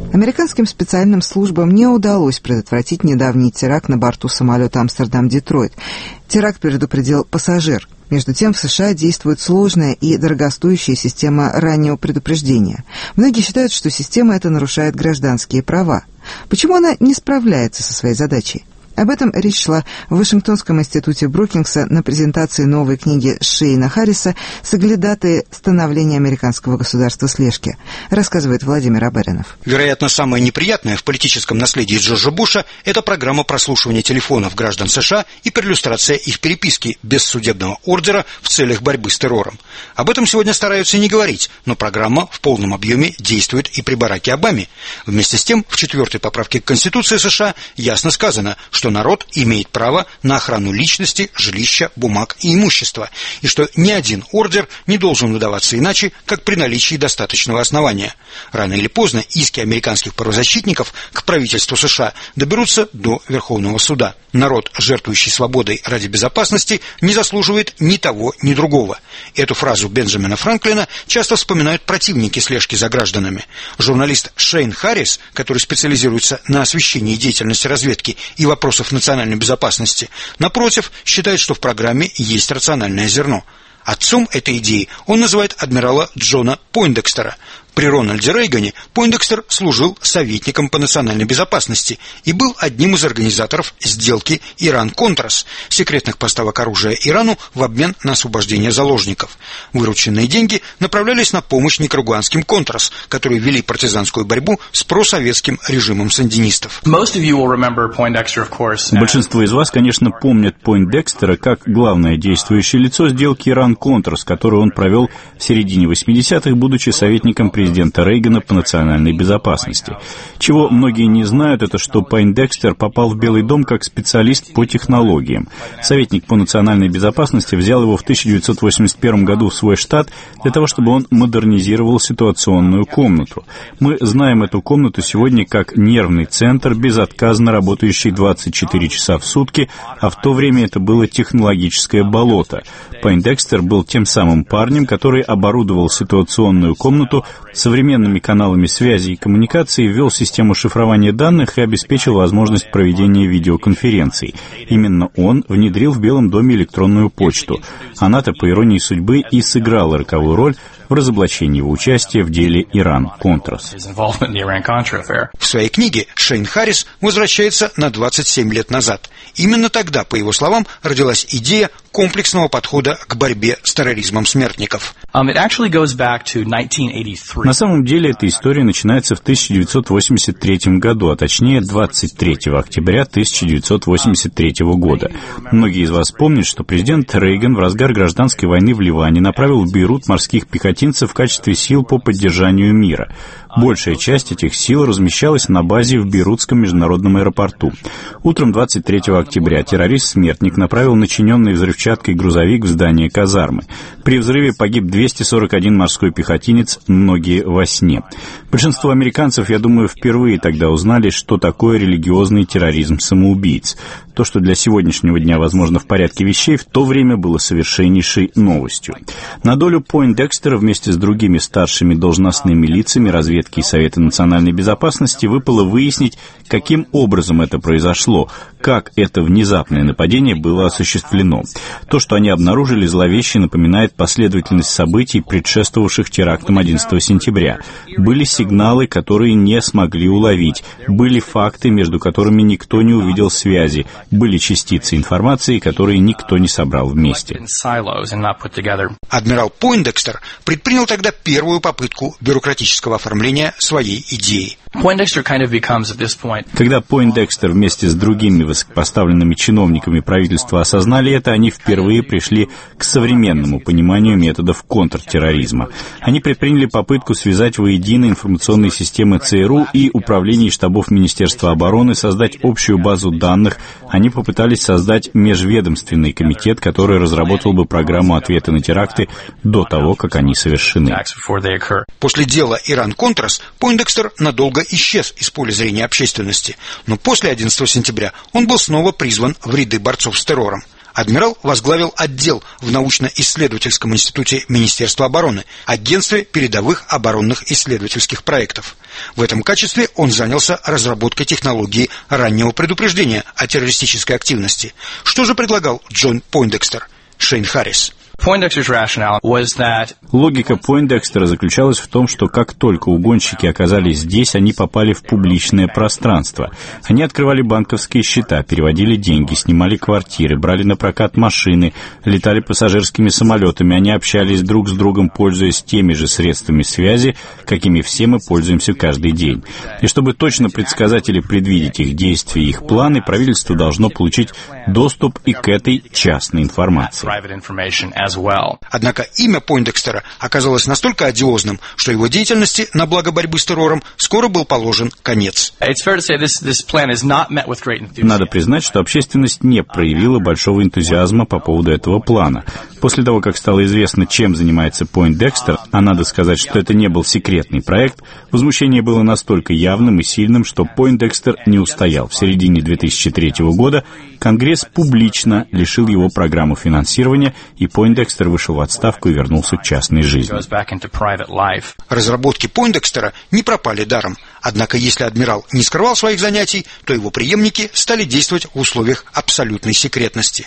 Американским специальным службам не удалось предотвратить недавний теракт на борту самолета «Амстердам-Детройт». Теракт предупредил пассажир. Между тем, в США действует сложная и дорогостоящая система раннего предупреждения. Многие считают, что система эта нарушает гражданские права. Почему она не справляется со своей задачей? Об этом речь шла в Вашингтонском институте Брукингса на презентации новой книги Шейна Харриса «Соглядатые становления американского государства слежки», рассказывает Владимир Абаринов. Вероятно, самое неприятное в политическом наследии Джорджа Буша – это программа прослушивания телефонов граждан США и перлюстрация их переписки без судебного ордера в целях борьбы с террором. Об этом сегодня стараются не говорить, но программа в полном объеме действует и при Бараке Обаме. Вместе с тем, в 4-й поправке к Конституции США ясно сказано, что народ имеет право на охрану личности, жилища, бумаг и имущества, и что ни один ордер не должен выдаваться иначе, как при наличии достаточного основания. Рано или поздно иски американских правозащитников к правительству США доберутся до Верховного суда. Народ, жертвующий свободой ради безопасности, не заслуживает ни того, ни другого. Эту фразу Бенджамина Франклина часто вспоминают противники слежки за гражданами. Журналист Шейн Харрис, который специализируется на освещении деятельности разведки и вопросов национальной безопасности, напротив, считает, что в программе есть рациональное зерно. Отцом этой идеи он называет адмирала Джона Пойндекстера. При Рональде Рейгане Пойндекстер служил советником по национальной безопасности и был одним из организаторов сделки Иран-Контрас, секретных поставок оружия Ирану в обмен на освобождение заложников. Вырученные деньги направлялись на помощь никарагуанским Контрас, которые вели партизанскую борьбу с просоветским режимом сандинистов. Большинство из вас, конечно, помнят Пойндекстера как главное действующее лицо сделки Иран-Контрас, которую он провел в середине 80-х, будучи советником президента Рейгана по национальной безопасности. Чего многие не знают, это что Пойндекстер попал в Белый дом как специалист по технологиям. Советник по национальной безопасности взял его в 1981 году в свой штат для того, чтобы он модернизировал ситуационную комнату. Мы знаем эту комнату сегодня как нервный центр, безотказно работающий 24 часа в сутки, а в то время это было технологическое болото. Пойндекстер был тем самым парнем, который оборудовал ситуационную комнату современными каналами связи и коммуникации, ввел систему шифрования данных и обеспечил возможность проведения видеоконференций. Именно он внедрил в Белом доме электронную почту. Она-то, по иронии судьбы, и сыграла роковую роль в разоблачении его участия в деле Иран-Контрас. В своей книге Шейн Харрис возвращается на 27 лет назад. Именно тогда, по его словам, родилась идея комплексного подхода к борьбе с терроризмом смертников. На самом деле, эта история начинается в 1983 году, а точнее 23 октября 1983 года. Многие из вас помнят, что президент Рейган в разгар гражданской войны в Ливане направил в Бейрут морских пехотинцев в качестве сил по поддержанию мира. Большая часть этих сил размещалась на базе в Бейрутском международном аэропорту. Утром 23 октября террорист-смертник направил начиненный взрывчаткой грузовик в здание казармы. При взрыве погиб 241 морской пехотинец, многие во сне. Большинство американцев, я думаю, впервые тогда узнали, что такое религиозный терроризм самоубийц. То, что для сегодняшнего дня, возможно, в порядке вещей, в то время было совершеннейшей новостью. На долю Пойндекстера вместе с другими старшими должностными лицами разведки и Совета национальной безопасности выпало выяснить, каким образом это произошло, как это внезапное нападение было осуществлено. То, что они обнаружили, зловеще напоминает последовательность событий, предшествовавших терактам 11 сентября. Были сигналы, которые не смогли уловить, были факты, между которыми никто не увидел связи, были частицы информации, которые никто не собрал вместе. Адмирал Пойндекстер предпринял тогда первую попытку бюрократического оформления своей идеи. Когда Пойндекстер вместе с другими высокопоставленными чиновниками правительства осознали это, они впервые пришли к современному пониманию методов контртерроризма. Они предприняли попытку связать воедино информационные системы ЦРУ и управление штабов Министерства обороны, создать общую базу данных. Они попытались создать межведомственный комитет, который разработал бы программу ответа на теракты до того, как они совершены. После дела Иран-Контрас Пойндекстер надолго исчез из поля зрения общественности, но после 11 сентября он был снова призван в ряды борцов с террором. Адмирал возглавил отдел в научно-исследовательском институте Министерства обороны, агентстве передовых оборонных исследовательских проектов. В этом качестве он занялся разработкой технологии раннего предупреждения о террористической активности. Что же предлагал Джон Пойндекстер? Шейн Харрис. Логика Пойндекстера заключалась в том, что как только угонщики оказались здесь, они попали в публичное пространство. Они открывали банковские счета, переводили деньги, снимали квартиры, брали на прокат машины, летали пассажирскими самолетами, они общались друг с другом, пользуясь теми же средствами связи, какими все мы пользуемся каждый день. И чтобы точно предсказать или предвидеть их действия и их планы, правительство должно получить доступ и к этой частной информации. Однако имя Пойндекстера оказалось настолько одиозным, что его деятельности на благо борьбы с террором скоро был положен конец. Надо признать, что общественность не проявила большого энтузиазма по поводу этого плана. После того, как стало известно, чем занимается Пойндекстер, а надо сказать, что это не был секретный проект, возмущение было настолько явным и сильным, что Пойндекстер не устоял. В середине 2003 года Конгресс публично лишил его программу финансирования, и Пойндекстер вышел в отставку и вернулся к частной жизни. Разработки Пойндекстера не пропали даром. Однако, если адмирал не скрывал своих занятий, то его преемники стали действовать в условиях абсолютной секретности.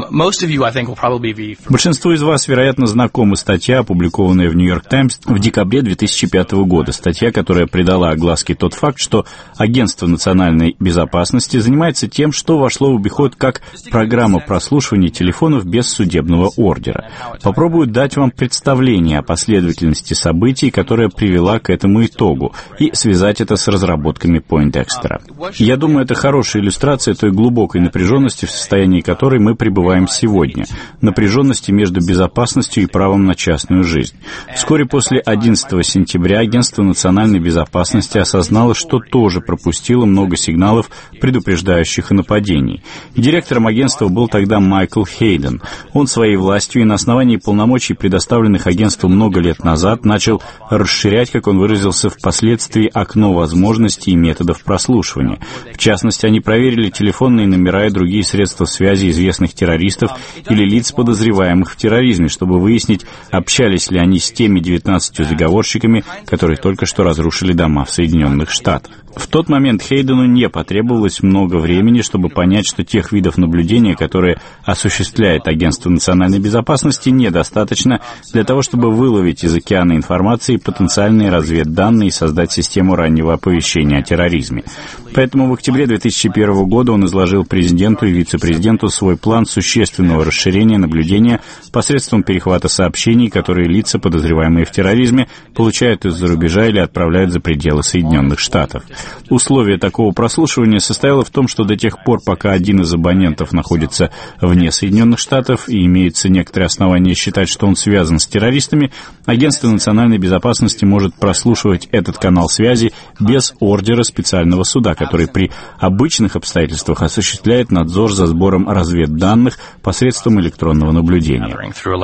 Большинству из вас, вероятно, знакома статья, опубликованная в «Нью-Йорк Таймс» в декабре 2005 года. Статья, которая придала огласке тот факт, что Агентство национальной безопасности занимается тем, что вошло в обиход как программа прослушивания телефонов без судебного ордера. Попробую дать вам представление о последовательности событий, которая привела к этому итогу, и связать это с разработками Пойндекстера. Я думаю, это хорошая иллюстрация той глубокой напряженности, в состоянии которой мы пребываем сегодня. Напряженности между безопасностью и правом на частную жизнь. Вскоре после 11 сентября Агентство национальной безопасности осознало, что тоже пропустило много сигналов, предупреждающих о нападении. И директором агентства был тогда Майкл Хейден. Он своей властью и на основании полномочий, предоставленных агентству много лет назад, начал расширять, как он выразился, впоследствии окно возможностей и методов прослушивания. В частности, они проверили телефонные номера и другие средства связи известных террористов или лиц, подозреваемых в терроризме, чтобы выяснить, общались ли они с теми 19 заговорщиками, которые только что разрушили дома в Соединенных Штатах. В тот момент Хейдену не потребовалось много времени, чтобы понять, что тех видов наблюдения, которые осуществляет Агентство национальной безопасности, недостаточно для того, чтобы выловить из океана информации потенциальные разведданные и создать систему раннего оповещения о терроризме. Поэтому в октябре 2001 года он изложил президенту и вице-президенту свой план существенного расширения наблюдения посредством перехвата сообщений, которые лица, подозреваемые в терроризме, получают из-за рубежа или отправляют за пределы Соединенных Штатов. Условие такого прослушивания состояло в том, что до тех пор, пока один из абонентов находится вне Соединенных Штатов и имеется некоторые основания считать, что он связан с террористами, Агентство национальной безопасности может прослушивать этот канал связи без ордера специального суда, который при обычных обстоятельствах осуществляет надзор за сбором разведданных посредством электронного наблюдения.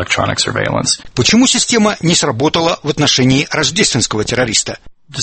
Почему система не сработала в отношении рождественского террориста?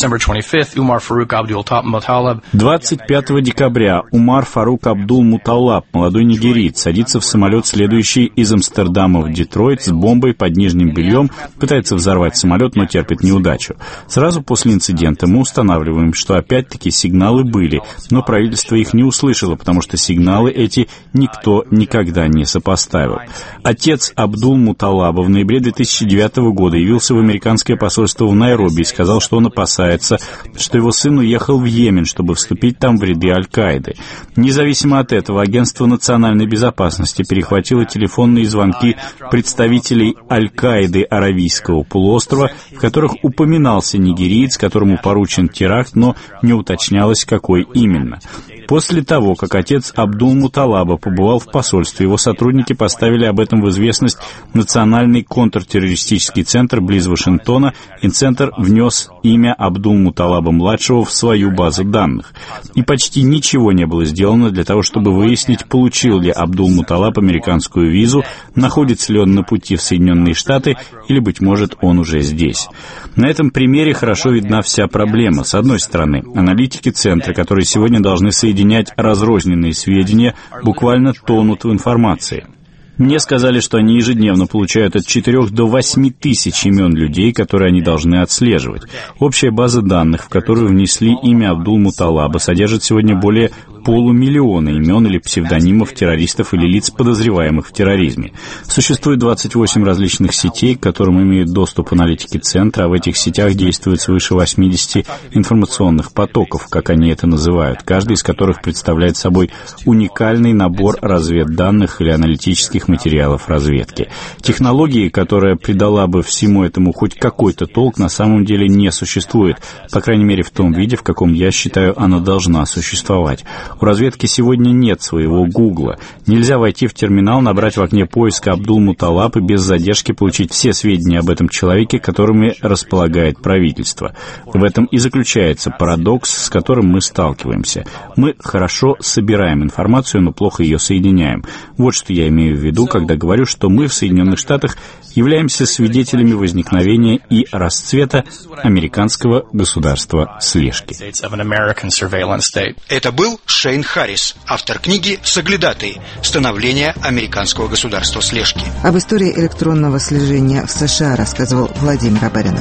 25 декабря Умар Фарук Абдул-Муталлаб, молодой нигериец, садится в самолет, следующий из Амстердама в Детройт, с бомбой под нижним бельем, пытается взорвать самолет, но терпит неудачу. Сразу после инцидента мы устанавливаем, что опять-таки сигналы были, но правительство их не услышало, потому что сигналы эти никто никогда не сопоставил. Отец Абдул-Муталлаба в ноябре 2009 года явился в американское посольство в Найроби и сказал, что он опасается, что его сын уехал в Йемен, чтобы вступить там в ряды Аль-Каиды. Независимо от этого, Агентство национальной безопасности перехватило телефонные звонки представителей Аль-Каиды Аравийского полуострова, в которых упоминался нигериец, которому поручен теракт, но не уточнялось, какой именно. После того, как отец Абдул-Муталлаба побывал в посольстве, его сотрудники поставили об этом в известность Национальный контртеррористический центр близ Вашингтона, и центр внес имя Абдул-Муталлаба-младшего в свою базу данных. И почти ничего не было сделано для того, чтобы выяснить, получил ли Абдул-Муталлаб американскую визу, находится ли он на пути в Соединенные Штаты, или, быть может, он уже здесь. На этом примере хорошо видна вся проблема. С одной стороны, аналитики центра, которые сегодня должны соединять разрозненные сведения, буквально тонут в информации. Мне сказали, что они ежедневно получают от 4 до 8 тысяч имен людей, которые они должны отслеживать. Общая база данных, в которую внесли имя Абдул-Муталаба, содержит сегодня более 500 000 имен или псевдонимов террористов или лиц, подозреваемых в терроризме. Существует 28 различных сетей, к которым имеют доступ аналитики Центра, а в этих сетях действует свыше 80 информационных потоков, как они это называют, каждый из которых представляет собой уникальный набор разведданных или аналитических материалов разведки. Технологии, которая придала бы всему этому хоть какой-то толк, на самом деле не существует, по крайней мере в том виде, в каком я считаю, она должна существовать. У разведки сегодня нет своего Гугла. Нельзя войти в терминал, набрать в окне поиска Абдул-Муталаб и без задержки получить все сведения об этом человеке, которыми располагает правительство. В этом и заключается парадокс, с которым мы сталкиваемся. Мы хорошо собираем информацию, но плохо ее соединяем. Вот что я имею в виду, когда говорю, что мы в Соединенных Штатах являемся свидетелями возникновения и расцвета американского государства слежки. Это был Шейн Харрис, автор книги «Соглядатый. Становление американского государства слежки». Об истории электронного слежения в США рассказывал Владимир Абаринов.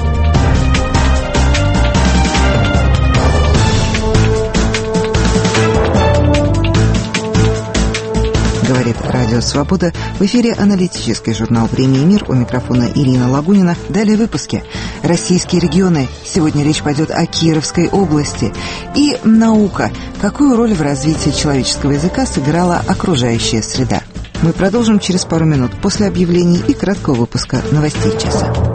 Говорит Радио Свобода. В эфире аналитический журнал «Время и мир». У микрофона Ирина Лагунина. Далее выпуски. Российские регионы. Сегодня речь пойдет о Кировской области. И наука. Какую роль в развитии человеческого языка сыграла окружающая среда? Мы продолжим через пару минут после объявлений и краткого выпуска новостей часа.